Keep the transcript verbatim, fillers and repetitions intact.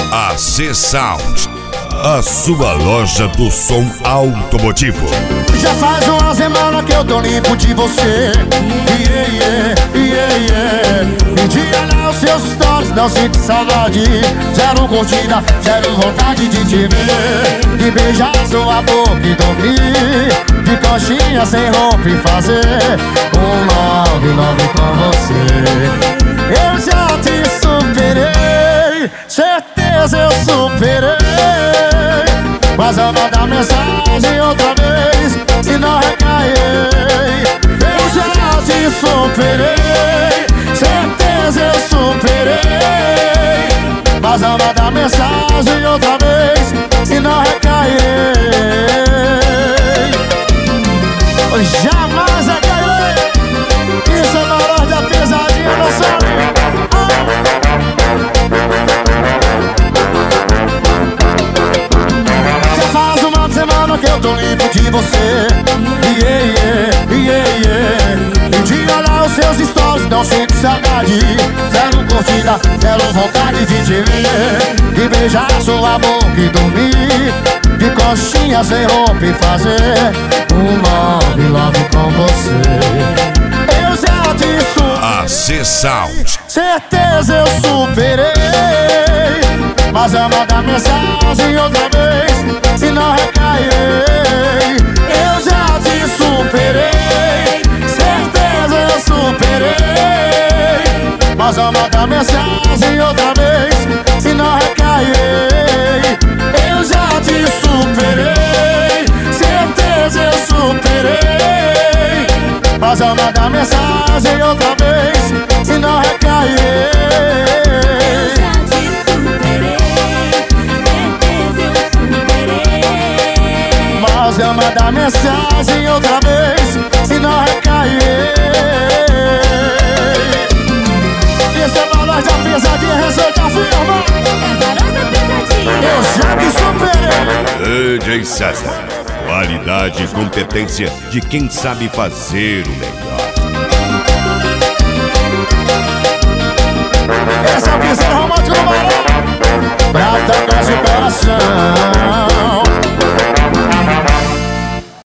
A C Sound, a sua loja do som automotivo. Já faz uma semana que eu tô limpo de você. Yeah, yeah, yeah, yeah. Me diga lá os seus stories, não sinto saudade. Zero curtida, zero vontade de te ver. De beijar sua boca e dormir. De coxinha sem roupa e fazer um love, love com você. Eu já te superei, certeza eu superei. Mas eu vou dar mensagem outra vez, se não recair. Eu já te superei, certeza eu superei. Mas eu vou dar mensagem outra vez, se não recair. Jamais recairei. Isso é valor da pesadinha, não sabe? Que eu tô limpo de você. Yeah, yeah, yeah, yeah. Me diga lá os seus stories, não sinto saudade. Zero curtida, zero vontade de te ver. De beijar sua boca e dormir. De coxinha sem roupa e fazer um love, love com você. Eu já te superei. A C Sound, certeza eu superei. Mas eu vou dar mensagem outra vez, se não recair. Eu já te superei, certeza eu superei. Mas eu vou dar mensagem outra vez, se não recair. Eu já te superei, certeza eu superei. Mas eu vou dar mensagem outra vez, se não recair. Mas eu mandar mensagem outra vez, se não recair. Esse é valor da pesadinha, receita firma. Eu já te superei. D J César, qualidade e competência de quem sabe fazer o melhor.